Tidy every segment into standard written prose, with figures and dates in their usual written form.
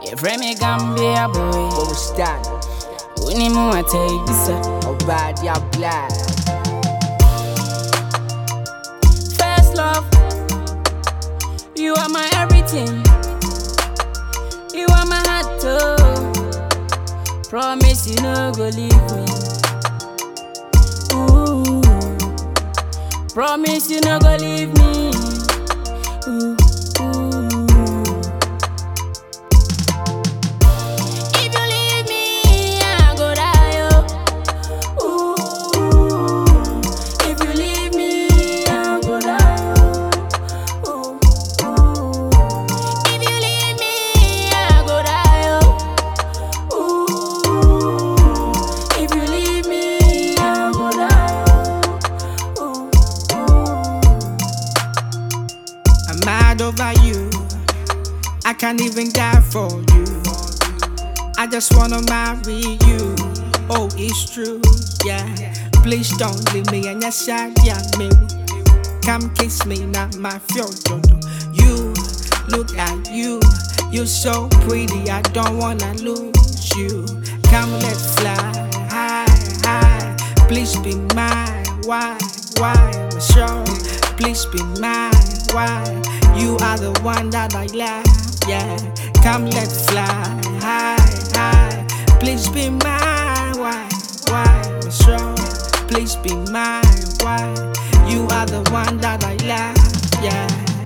Friend me Gambia boy. What was that? Uni mo atay bisa. Oh bad, ya black. First love, you are my everything. You are my heart too. Promise you no go leave me. Ooh. Promise you no go leave me. Ooh. I'm mad over you. I can't even die for you. I just wanna marry you. Oh, it's true, yeah. Please don't leave me and your side, yeah, me. Come kiss me, not my future. You, look at you. You're so pretty, I don't wanna lose you. Come, let's fly high, high. Please be mine. Why, sure. Please be mine. Why? You are the one that I love, yeah. Come, let's fly high, high. Please be mine. Why, sure. Please be mine. Why? You are the one that I love, yeah.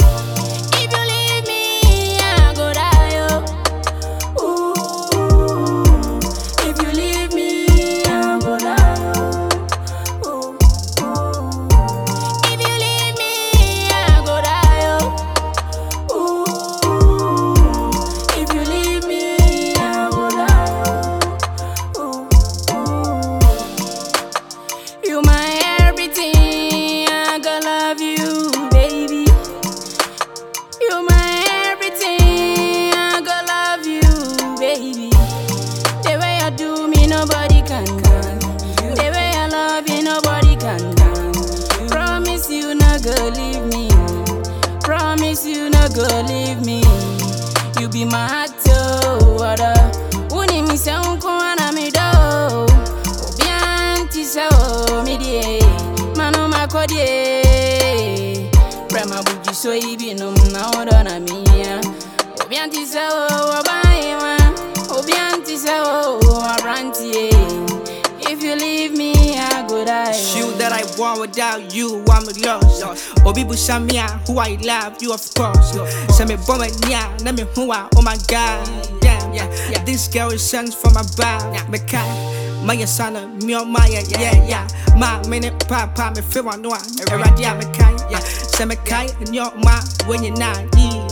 Nobody can done. The way I love you, nobody can done. Promise you not go leave me. Promise you not go leave me. You be my heart to water. Uni mi se unko ana mi do. Obianti se o mi die. Mano makodie. Prema buji so ibi num na odo na miya. Obianti se o obai wa. Obianti se o arantie. If you leave me, I go die. Shoot that I want without you, I'm lost. Obi Bushamia, who I love, you of course. Send me bomb nya, let me who I, oh my god. Damn, yeah. This girl is sent from above. Mekai, my son, me on my yeah. My minute papa, me feel one one. Radia Mekai, yeah. Send me kai and your ma when you're not.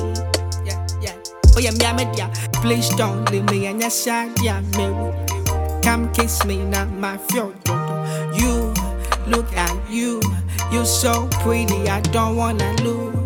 Oh yeah, media. Please don't leave me and your side, yeah, maybe. Come kiss me, not my future. You, look at you. You're so pretty, I don't wanna lose